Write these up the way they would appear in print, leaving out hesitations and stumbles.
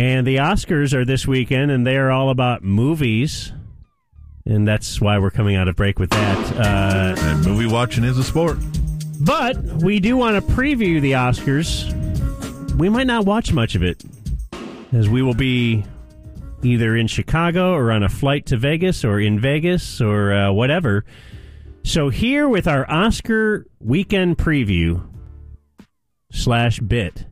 And the Oscars are this weekend, and they are all about movies. And that's why we're coming out of break with that. And movie watching is a sport. But we do want to preview the Oscars. We might not watch much of it, as we will be either in Chicago or on a flight to Vegas or in Vegas or whatever. So here with our Oscar weekend preview /bit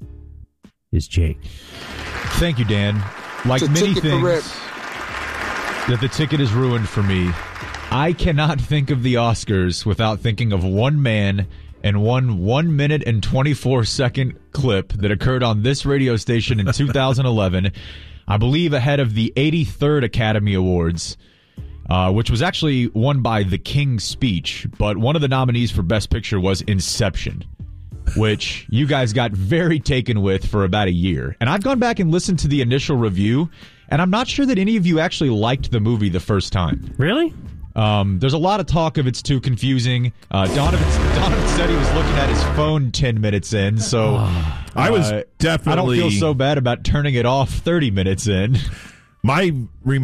is Jake. Thank you, Dan. Like many things, that the ticket is ruined for me. I cannot think of the Oscars without thinking of one man and one 1 minute and 24-second clip that occurred on this radio station in 2011, I believe ahead of the 83rd Academy Awards, which was actually won by The King's Speech, but one of the nominees for Best Picture was Inception, which you guys got very taken with for about a year. And I've gone back and listened to the initial review, and I'm not sure that any of you actually liked the movie the first time. Really? There's a lot of talk of it's too confusing. Donovan said he was looking at his phone 10 minutes in, so I was definitely... I don't feel so bad about turning it off 30 minutes in. My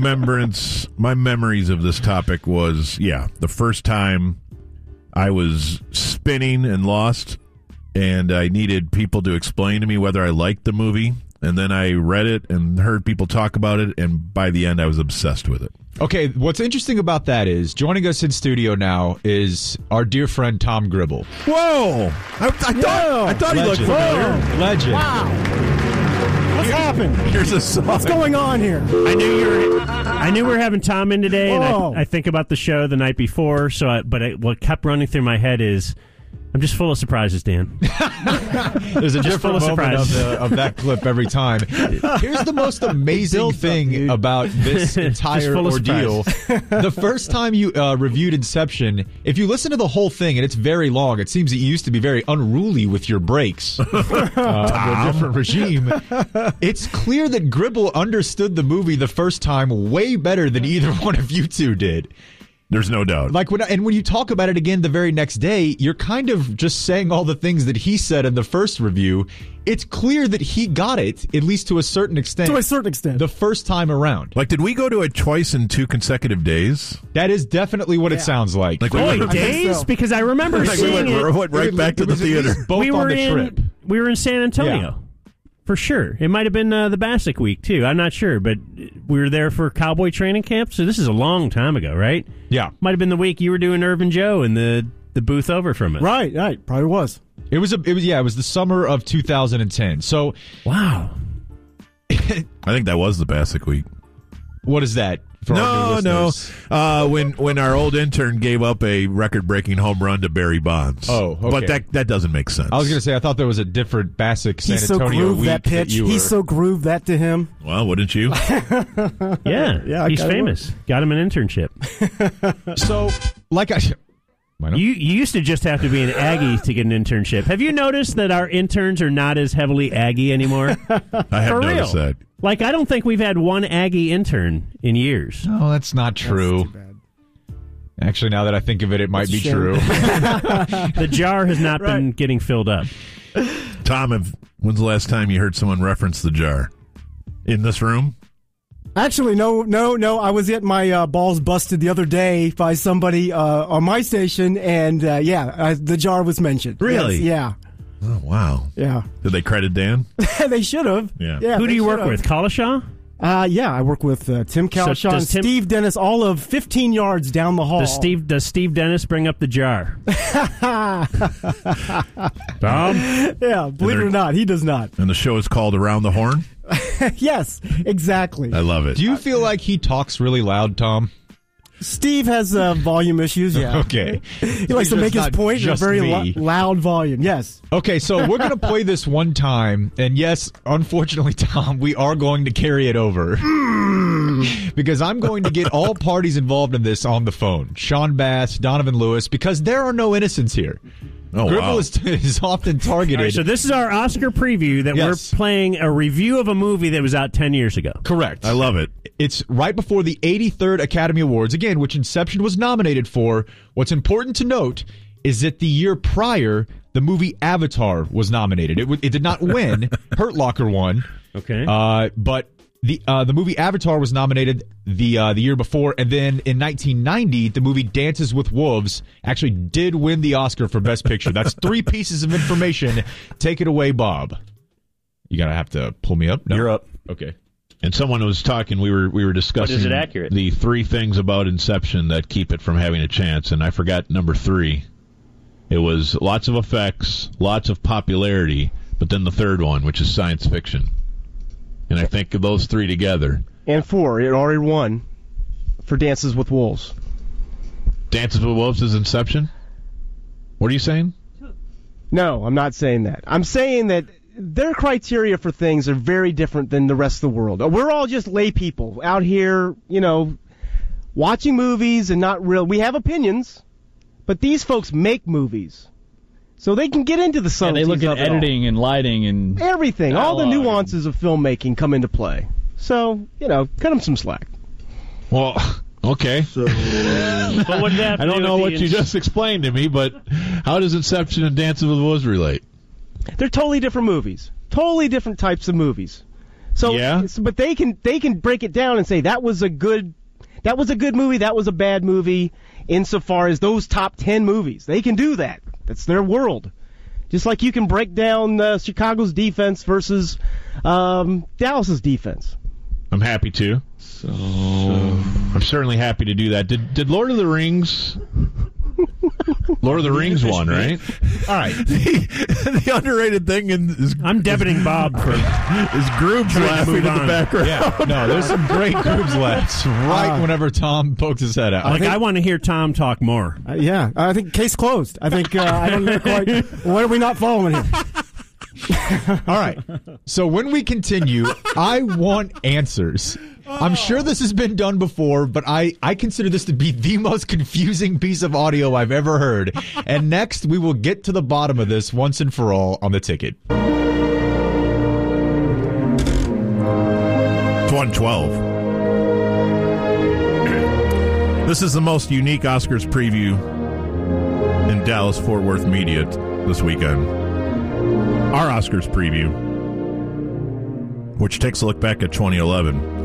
memories of this topic was, the first time I was spinning and lost, and I needed people to explain to me whether I liked the movie, and then I read it and heard people talk about it, and by the end I was obsessed with it. Okay, what's interesting about that is, joining us in studio now is our dear friend Tom Gribble. Whoa! I thought he looked familiar. Legend. Wow. What's happened? Here's a song. What's going on here? I knew we were having Tom in today, and I think about the show the night before. What kept running through my head is, I'm just full of surprises, Dan. There's a different moment of that clip every time. Here's the most amazing thing about this entire ordeal. The first time you reviewed Inception, if you listen to the whole thing, and it's very long, it seems that you used to be very unruly with your breaks under a different regime. It's clear that Gribble understood the movie the first time way better than either one of you two did. There's no doubt. When you talk about it again the very next day, you're kind of just saying all the things that he said in the first review. It's clear that he got it, at least to a certain extent. To a certain extent. The first time around. Did we go to it twice in 2 consecutive days? That is definitely what it sounds like. Days? Because I remember seeing it. We went right back to the theater. Both on the trip. We were in San Antonio. Yeah. For sure. It might have been the Bassick week, too. I'm not sure, but we were there for Cowboy training camp, so this is a long time ago, right? Yeah. Might have been the week you were doing Irvin Joe in the booth over from it. Right. Probably was. It was the summer of 2010. So, wow. I think that was the Bassick week. What is that? No. When our old intern gave up a record-breaking home run to Barry Bonds. Oh, okay. But that doesn't make sense. I was going to say, I thought there was a different Bassick San He Antonio so grooved week that pitch. He so grooved that to him. Well, wouldn't you? Yeah, he's famous. Got him an internship. So, You used to just have to be an Aggie to get an internship. Have you noticed that our interns are not as heavily Aggie anymore? I have noticed that. I don't think we've had one Aggie intern in years. No, that's not true. That's too bad. Actually, now that I think of it, it might be true. The jar has not been getting filled up. Tom, when's the last time you heard someone reference the jar? In this room? Actually, no. I was getting my balls busted the other day by somebody on my station, and the jar was mentioned. Really? Yes, Oh, wow. yeah. Did they credit Dan? They should have. Yeah. Who do you work with? Collishaw? I work with Tim Calishaw and Steve Dennis, all of 15 yards down the hall. Does Steve Dennis bring up the jar? Tom? Yeah, believe it or not, he does not. And the show is called Around the Horn? Yes, exactly. I love it. Do you feel like he talks really loud, Tom? Steve has volume issues, yeah. Okay. He likes to make his point in a very loud volume, yes. Okay, so we're going to play this one time, and yes, unfortunately, Tom, we are going to carry it over. Because I'm going to get all parties involved in this on the phone. Sean Bass, Donovan Lewis, because there are no innocents here. Oh, Gribble wow. is often targeted. All right, so this is our Oscar preview that we're playing a review of a movie that was out 10 years ago. Correct. I love it. It's right before the 83rd Academy Awards, again, which Inception was nominated for. What's important to note is that the year prior, the movie Avatar was nominated. It did not win. Hurt Locker won. Okay. But the movie Avatar was nominated the year before, and then in 1990, the movie Dances with Wolves actually did win the Oscar for Best Picture. That's 3 pieces of information. Take it away, Bob. You gotta have to pull me up. No? You're up. Okay. And someone was talking. We were discussing. But is it accurate? The 3 things about Inception that keep it from having a chance, and I forgot number 3. It was lots of effects, lots of popularity, but then the third one, which is science fiction. And I think of those 3 together. And 4, it already won for Dances with Wolves. Dances with Wolves is Inception? What are you saying? No, I'm not saying that. I'm saying that their criteria for things are very different than the rest of the world. We're all just lay people out here, watching movies and not real. We have opinions, but these folks make movies. So they can get into the subtleties and they look at of it editing and lighting and everything. All the nuances of filmmaking come into play. So, cut them some slack. Well, okay. But what did that have to I don't do know with what you just explained to me, but how does Inception and Dances with Wolves relate? They're totally different movies. Totally different types of movies. So, yeah? But they can break it down and say that was a good movie, that was a bad movie, insofar as those top 10 movies. They can do that. That's their world. Just like you can break down Chicago's defense versus Dallas's defense. I'm happy to. So I'm certainly happy to do that. Did Lord of the Rings... Lord of the Rings won, right? All right. The underrated thing is I'm debiting Bob for his Groob's laughing in the background. Yeah, no, there's some great Groob's laughs whenever Tom pokes his head out. I want to hear Tom talk more. Yeah, I think case closed. I think I don't know quite. What are we not following here? All right. So when we continue, I want answers. I'm sure this has been done before, but I consider this to be the most confusing piece of audio I've ever heard. And next, we will get to the bottom of this once and for all on The Ticket. It's 112. This is the most unique Oscars preview in Dallas-Fort Worth media this weekend. Our Oscars preview, which takes a look back at 2011.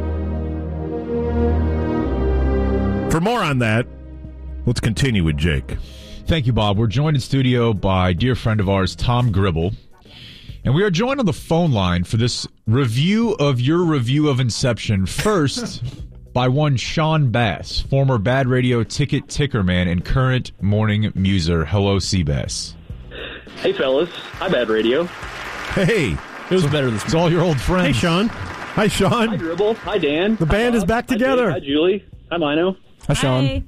For more on that, let's continue with Jake. Thank you, Bob. We're joined in studio by a dear friend of ours, Tom Gribble. And we are joined on the phone line for this review of your review of Inception. First, by one Sean Bass, former Bad Radio ticket ticker man and current morning muser. Hello, Seabass. Hey, fellas. Hi, Bad Radio. Hey. it was better this It's all your old friends. Hey, Sean. Hi, Sean. Hi, Dribble. Hi, Dan. The band is back together. Hi, Julie. Hi, Mino. Hi, Sean.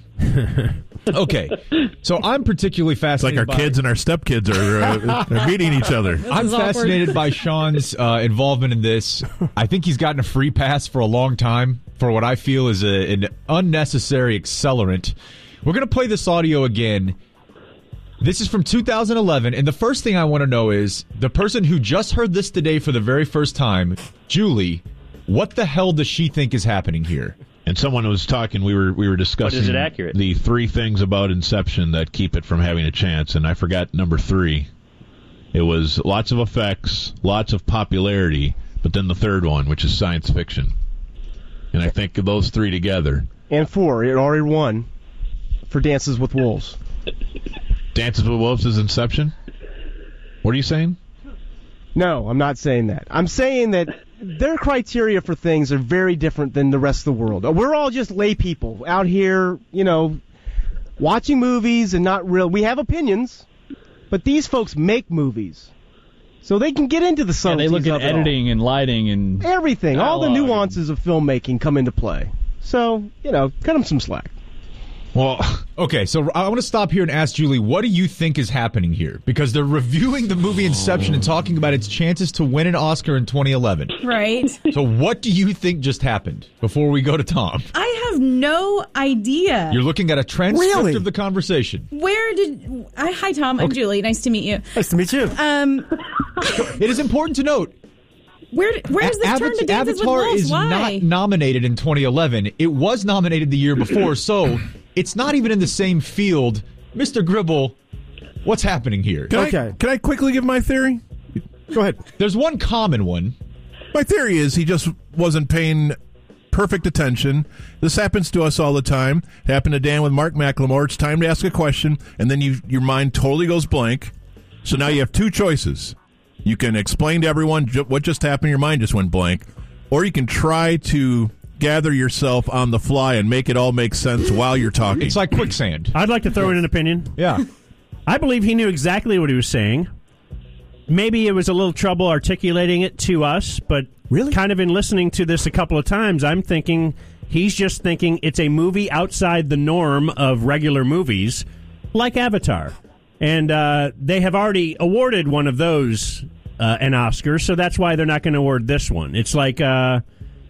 Okay, so I'm particularly It's like fascinated our kids and our stepkids are meeting each other. I'm fascinated by Sean's involvement in this. I think he's gotten a free pass for a long time for what I feel is an unnecessary accelerant. We're going to play this audio again. This is from 2011, and the first thing I want to know is the person who just heard this today for the very first time, Julie, what the hell does she think is happening here? And someone was talking. We were discussing. But is it accurate? The 3 things about Inception that keep it from having a chance, and I forgot number 3. It was lots of effects, lots of popularity, but then the third one, which is science fiction. And I think of those 3 together. And 4, it already won for Dances with Wolves. Dances with Wolves is Inception? What are you saying? No, I'm not saying that. I'm saying that their criteria for things are very different than the rest of the world. We're all just lay people out here, watching movies and not real. We have opinions, but these folks make movies. So they can get into the subtleties they look at of it editing and lighting and everything. All the nuances of filmmaking come into play. So, cut them some slack. Well, okay, so I want to stop here and ask Julie, what do you think is happening here? Because they're reviewing the movie Inception and talking about its chances to win an Oscar in 2011. Right. So what do you think just happened before we go to Tom? I have no idea. You're looking at a transcript Really? of the conversation. Hi, Tom. I'm Julie. Nice to meet you. Nice to meet you. It is important to note, Where's this turn to Dances with Avatar Wolves? is Why? not nominated in 2011. It was nominated the year before, so it's not even in the same field. Mr. Gribble, what's happening here? can I quickly give my theory? Go ahead. There's one common one. My theory is he just wasn't paying perfect attention. This happens to us all the time. It happened to Dan with Mark McLemore. It's time to ask a question, and then your mind totally goes blank. So now you have two choices. You can explain to everyone what just happened. Your mind just went blank. Or you can try to gather yourself on the fly and make it all make sense while you're talking. It's like quicksand. I'd like to throw in an opinion. Yeah. I believe he knew exactly what he was saying. Maybe it was a little trouble articulating it to us, but kind of in listening to this a couple of times, I'm thinking he's just thinking it's a movie outside the norm of regular movies, like Avatar. And they have already awarded one of those an Oscar, so that's why they're not going to award this one. It's like kind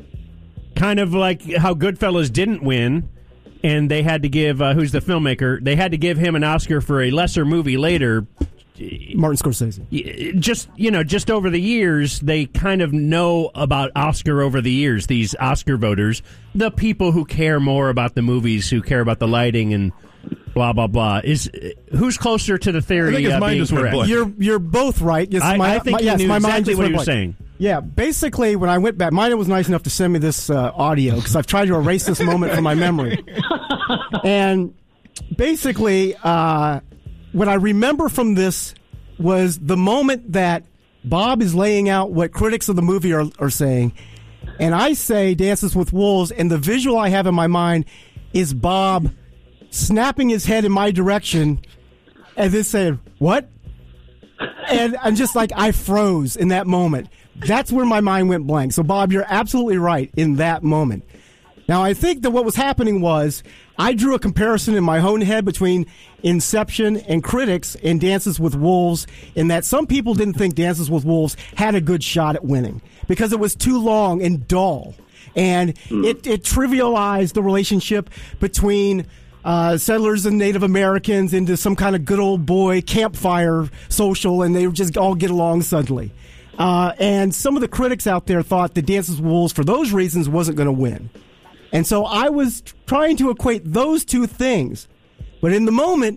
of like how Goodfellas didn't win, and they had to give, who's the filmmaker, they had to give him an Oscar for a lesser movie later. Martin Scorsese. Just over the years, they kind of know about Oscar over the years, these Oscar voters, the people who care more about the movies, who care about the lighting and blah, blah, blah. Who's closer to the theory? I think his mind just went blank. You're both right. Yes, I think you knew exactly what he was saying. Yeah, basically, when I went back, Mina was nice enough to send me this audio because I've tried to erase this moment from my memory. And basically, what I remember from this was the moment that Bob is laying out what critics of the movie are saying, and I say Dances with Wolves, and the visual I have in my mind is Bob snapping his head in my direction and then saying, "What?" And I'm just like, I froze in that moment. That's where my mind went blank. So, Bob, you're absolutely right in that moment. Now, I think that what was happening was I drew a comparison in my own head between Inception and critics and Dances with Wolves, in that some people didn't think Dances with Wolves had a good shot at winning because it was too long and dull. And it trivialized the relationship between settlers and Native Americans into some kind of good old boy campfire social, and they would just all get along suddenly. And some of the critics out there thought that Dances with Wolves, for those reasons, wasn't going to win. And so I was trying to equate those two things. But in the moment,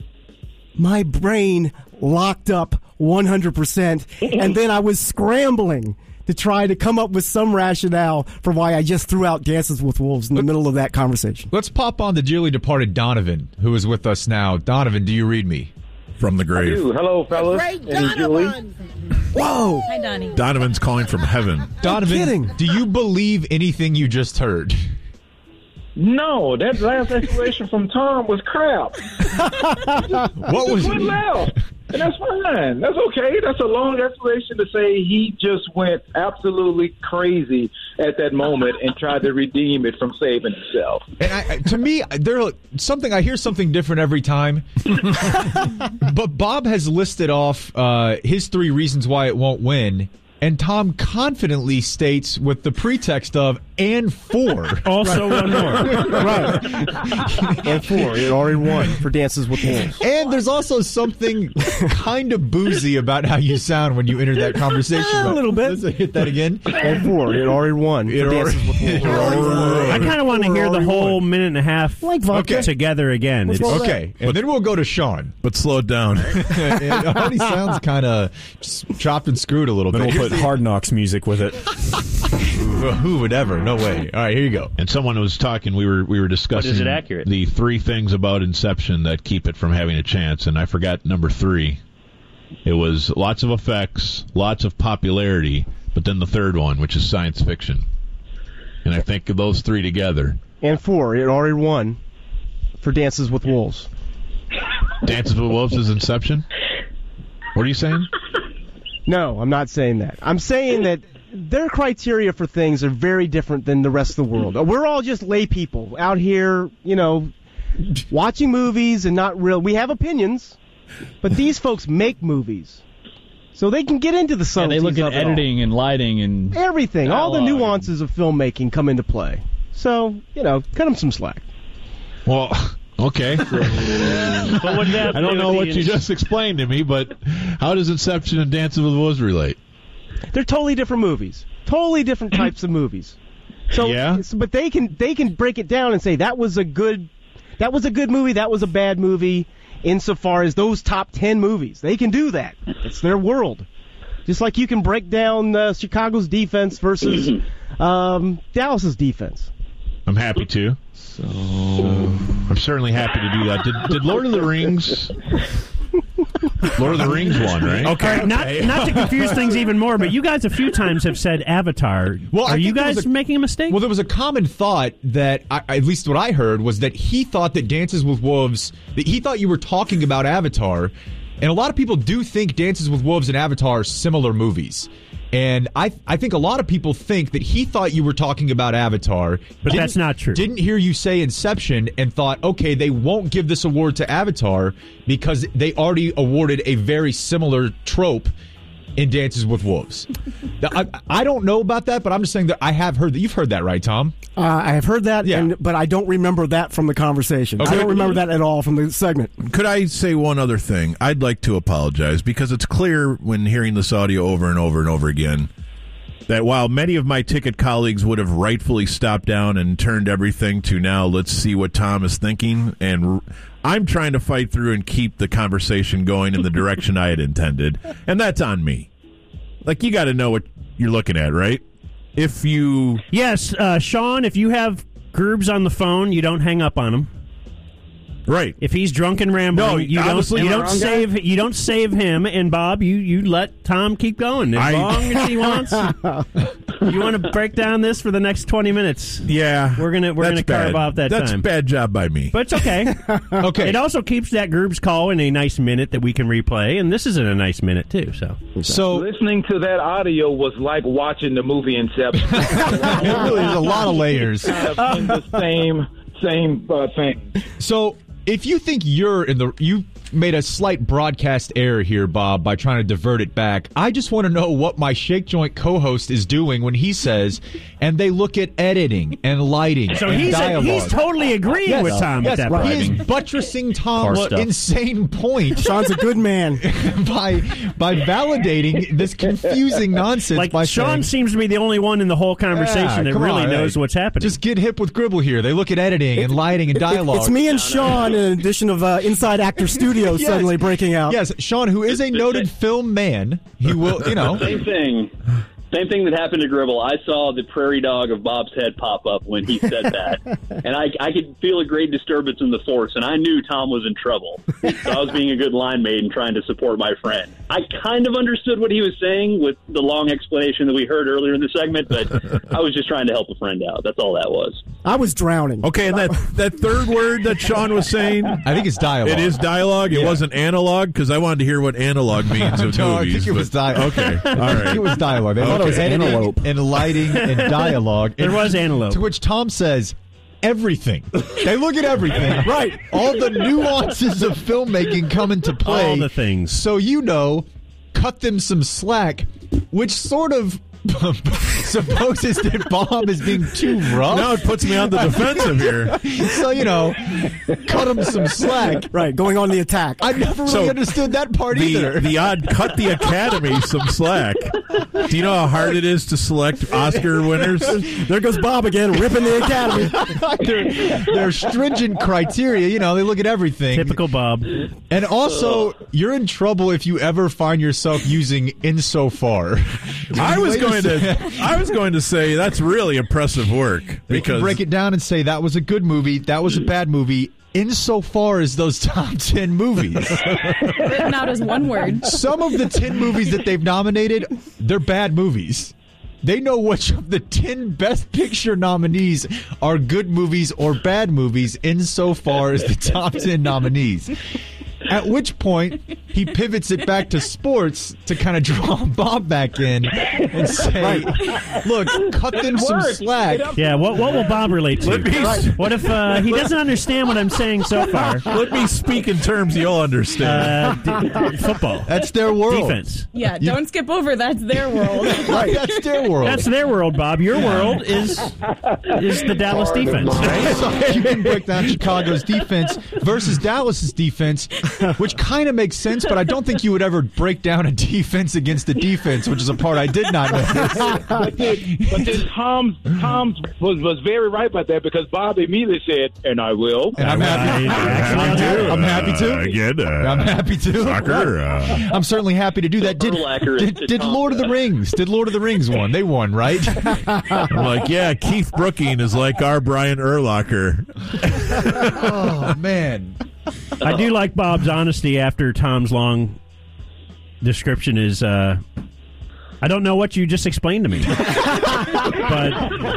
my brain locked up 100%, and then I was scrambling to try to come up with some rationale for why I just threw out Dances with Wolves in the middle of that conversation. Let's pop on the dearly departed Donovan, who is with us now. Donovan, do you read me? From the grave. Hello, fellas. And Julie. Whoa! Hi, Donnie. Donovan's calling from heaven. Donovan, do you believe anything you just heard? No, that last explanation from Tom was crap. What was it? Loud. And that's fine. That's okay. That's a long explanation to say he just went absolutely crazy at that moment and tried to redeem it from saving himself. And to me, I hear something different every time. But Bob has listed off his 3 reasons why it won't win. And Tom confidently states with the pretext of, and 4. Also one more. Right. And 4. It already won for Dances with Wolves. And there's also something kind of boozy about how you sound when you enter that conversation. A little bit. Let's hit that again. And 4. It already won for Dances with Wolves. I kind of want to hear the whole minute and a half together again. Okay, and then we'll go to Sean. But slow it down. It already sounds kind of chopped and screwed a little bit. Then we'll put Hard Knocks music with it. Who would ever? No way. All right, here you go. And someone was talking. We were discussing But is it accurate? the 3 things about Inception that keep it from having a chance, and I forgot number 3. It was lots of effects, lots of popularity, but then the third one, which is science fiction. And I think of those 3 together. And 4. It already won for Dances with Wolves. Dances with Wolves is Inception? What are you saying? No, I'm not saying that. I'm saying that their criteria for things are very different than the rest of the world. We're all just lay people out here, watching movies and not real. We have opinions, but these folks make movies. So they can get into the subtleties they look at editing and lighting and everything. All the nuances of filmmaking come into play. So, cut them some slack. Well, okay. I don't know what you just explained to me, but how does Inception and Dances with Wolves relate? They're totally different movies. Totally different types of movies. So, yeah? But they can break it down and say that was a good movie, that was a bad movie, insofar as those top 10 movies. They can do that. It's their world. Just like you can break down Chicago's defense versus Dallas's defense. I'm happy to. So I'm certainly happy to do that. Did Lord of the Rings? Lord of the Rings won, right? Okay. Not to confuse things even more, but you guys a few times have said Avatar. Well, are you guys making a mistake? Well, there was a common thought that, at least what I heard, was that he thought that Dances with Wolves, that he thought you were talking about Avatar, and a lot of people do think Dances with Wolves and Avatar are similar movies. And I think a lot of people think that he thought you were talking about Avatar. But that's not true. Didn't hear you say Inception and thought, okay, they won't give this award to Avatar because they already awarded a very similar trope in Dances with Wolves. I don't know about that, but I'm just saying that I have heard that. You've heard that, right, Tom? I have heard that, but I don't remember that from the conversation. Okay. I don't remember that at all from the segment. Could I say one other thing? I'd like to apologize because it's clear when hearing this audio over and over and over again that while many of my ticket colleagues would have rightfully stopped down and turned everything to now let's see what Tom is thinking, and I'm trying to fight through and keep the conversation going in the direction I had intended, and that's on me. Like, you got to know what you're looking at, right? Yes, Sean, if you have Gerbs on the phone, you don't hang up on him. Right. If he's drunk and rambling, you don't save him. And Bob, you let Tom keep going as long as he wants. You want to break down this for the next 20 minutes? Yeah, we're gonna carve off that time. That's a bad job by me, but it's okay. Okay. It also keeps that Gerbs call in a nice minute that we can replay, and this is in a nice minute too. So listening to that audio was like watching the movie Inception. There's a lot of layers. Kind of in the same thing. So, if you think you made a slight broadcast error here, Bob, by trying to divert it back, I just want to know what my Shake Joint co-host is doing when he says, and they look at editing and lighting and dialogue. He's totally agreeing with Tom at that point. He is buttressing Tom's insane point. Sean's a good man. by validating this confusing nonsense. Like, by Sean seems to be the only one in the whole conversation that really knows what's happening. Just get hip with Gribble here. They look at editing and lighting and dialogue. It's me and Sean, in addition of Inside Actor Studios suddenly breaking out. Yes, Sean, who is a noted film man, he will, Same thing that happened to Gribble. I saw the prairie dog of Bob's head pop up when he said that. And I could feel a great disturbance in the force, and I knew Tom was in trouble. So I was being a good line mate and trying to support my friend. I kind of understood what he was saying with the long explanation that we heard earlier in the segment, but I was just trying to help a friend out. That's all that was. I was drowning. Okay, and that third word that Sean was saying? I think it's dialogue. It is dialogue? It wasn't analog? Because I wanted to hear what analog means of movies. I think it was dialogue. Okay, all right. I think it was dialogue. It was antelope and lighting and dialogue. There was antelope. To which Tom says, everything. They look at everything. Right. All the nuances of filmmaking come into play. All the things. So, cut them some slack, which sort of supposes that Bob is being too rough. Now it puts me on the defensive here. So, cut him some slack. Right, going on the attack. I never really understood that part either. The odd cut the Academy some slack. Do you know how hard it is to select Oscar winners? There goes Bob again, ripping the Academy. They're stringent criteria. They look at everything. Typical Bob. And also, you're in trouble if you ever find yourself using insofar. I was going to say that's really impressive work. You can break it down and say that was a good movie, that was a bad movie, insofar as those top 10 movies. Written out as one word. Some of the 10 movies that they've nominated, they're bad movies. They know which of the 10 Best Picture nominees are good movies or bad movies insofar as the top 10 nominees. At which point, he pivots it back to sports to kind of draw Bob back in and say, look, cut them some slack. Yeah, what will Bob relate to? What if he doesn't understand what I'm saying so far? Let me speak in terms you'll understand. Football. That's their world. Defense. Yeah, don't skip over. That's their world. Right, that's their world. That's their world, Bob. Your world is the Dallas defense, right? So you can break down Chicago's defense versus Dallas's defense, which kind of makes sense defense, but I don't think you would ever break down a defense against a defense, which is a part I did not notice. But then Tom was very right about that because Bob immediately said, "And I will." And I'm happy. I'm happy to. Again, I'm happy to. Soccer. I'm certainly happy to do that. Did Lord of the Rings? Did Lord of the Rings won? They won, right? I'm like, yeah, Keith Brooking is like our Brian Urlacher. Oh man. I do like Bob's honesty after Tom's long description is, I don't know what you just explained to me. But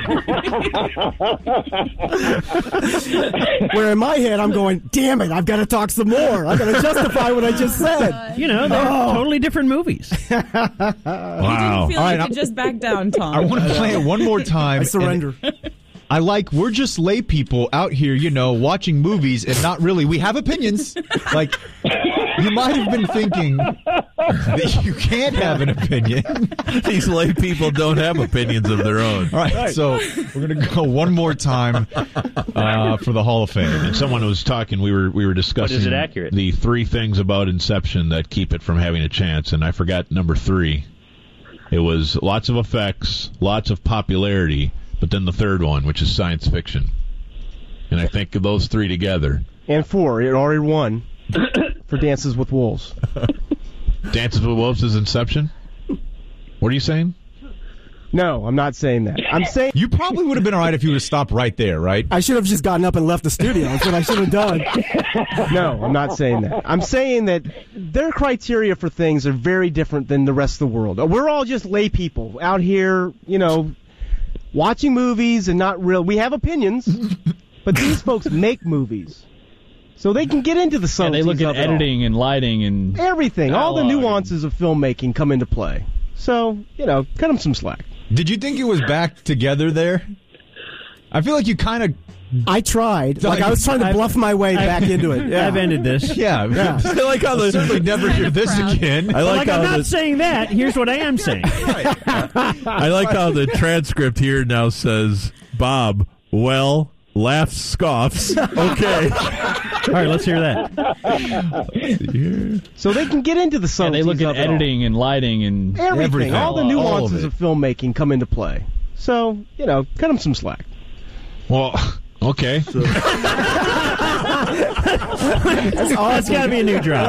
where in my head I'm going, damn it, I've got to talk some more. I've got to justify what I just said. You know, they're totally different movies. Wow. You didn't feel like you just backed down, Tom. I want to play it one more time. I surrender. We're just lay people out here, watching movies and not really. We have opinions. Like, you might have been thinking that you can't have an opinion. These lay people don't have opinions of their own. All right, so we're going to go one more time for the Hall of Fame. And someone was talking, we were discussing is it accurate? The 3 things about Inception that keep it from having a chance, and I forgot number 3. It was lots of effects, lots of popularity, but then the third one, which is science fiction. And I think of those 3 together. And 4, it already won for Dances with Wolves. Dances with Wolves is Inception? What are you saying? No, I'm not saying that. I'm saying you probably would have been all right if you would have stopped right there, right? I should have just gotten up and left the studio. That's what I should have done. No, I'm not saying that. I'm saying that their criteria for things are very different than the rest of the world. We're all just lay people out here, watching movies and not real. We have opinions, but these folks make movies, so they can get into the subtleties. And they look at editing and lighting and everything. All the nuances of filmmaking come into play. So cut them some slack. Did you think it was back together there? I feel like you kind of. I tried. I was trying to bluff my way back into it. Yeah. I've ended this. Yeah. I like how I'll certainly never hear this again. I'm not saying that. Here's what I am saying. I like how the transcript here now says, Bob, laughs, scoffs. Okay. All right, let's hear that. So they can get into the subtleties. And they look at editing and lighting and everything. All the nuances of filmmaking come into play. So, cut them some slack. Well, okay. That's got to be a new drop.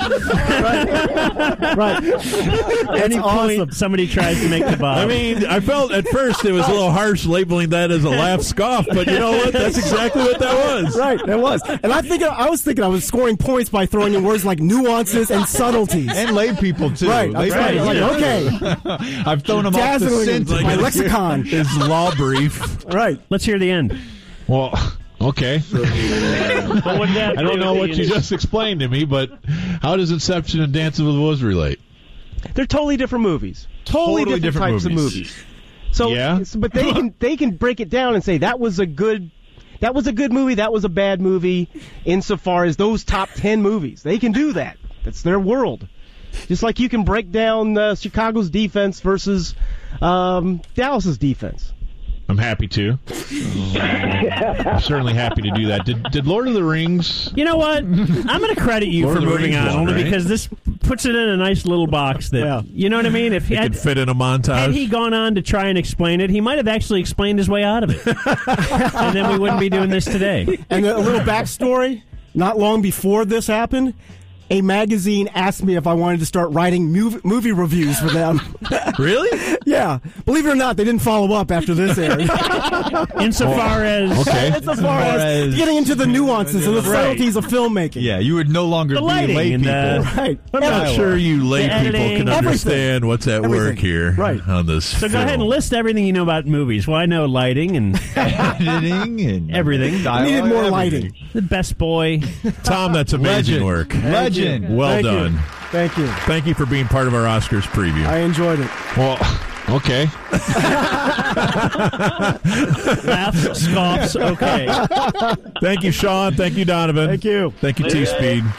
Right. Any point somebody tries to make the Bob. I mean, I felt at first it was a little harsh labeling that as a laugh scoff, but you know what? That's exactly what that was. Right, that was. And I was thinking I was scoring points by throwing in words like nuances and subtleties. And lay people, too. Right. Okay. I've thrown them off the scent. My lexicon. His law brief. Right. Let's hear the end. Well, okay. I don't know what you just explained to me, but how does Inception and Dances with Wolves relate? They're totally different movies. Totally different types of movies. So, yeah? But they can break it down and say that was a good movie, that was a bad movie, insofar as those top 10 movies. They can do that. That's their world. Just like you can break down Chicago's defense versus Dallas's defense. I'm happy to. I'm certainly happy to do that. Did Lord of the Rings... You know what? I'm going to credit you for moving on, only right? because this puts it in a nice little box that, you know what I mean? If it could fit in a montage. Had he gone on to try and explain it, he might have actually explained his way out of it. And then we wouldn't be doing this today. And a little backstory, not long before this happened, a magazine asked me if I wanted to start writing movie reviews for them. Really? Yeah. Believe it or not, they didn't follow up after this aired. Insofar as getting into the nuances and the subtleties of filmmaking. Yeah, you would no longer be lay people. Right. I'm not sure you lay people can understand what's at work here on this So film. go ahead and list everything you know about movies. Well, I know lighting and editing and everything. I needed more lighting. The Best Boy. Tom, that's amazing work. Legend. Well done. Thank you. Thank you for being part of our Oscars preview. I enjoyed it. Well, okay. Laughs, scoffs, okay. Thank you, Sean. Thank you, Donovan. Thank you. Thank you, T-Speed.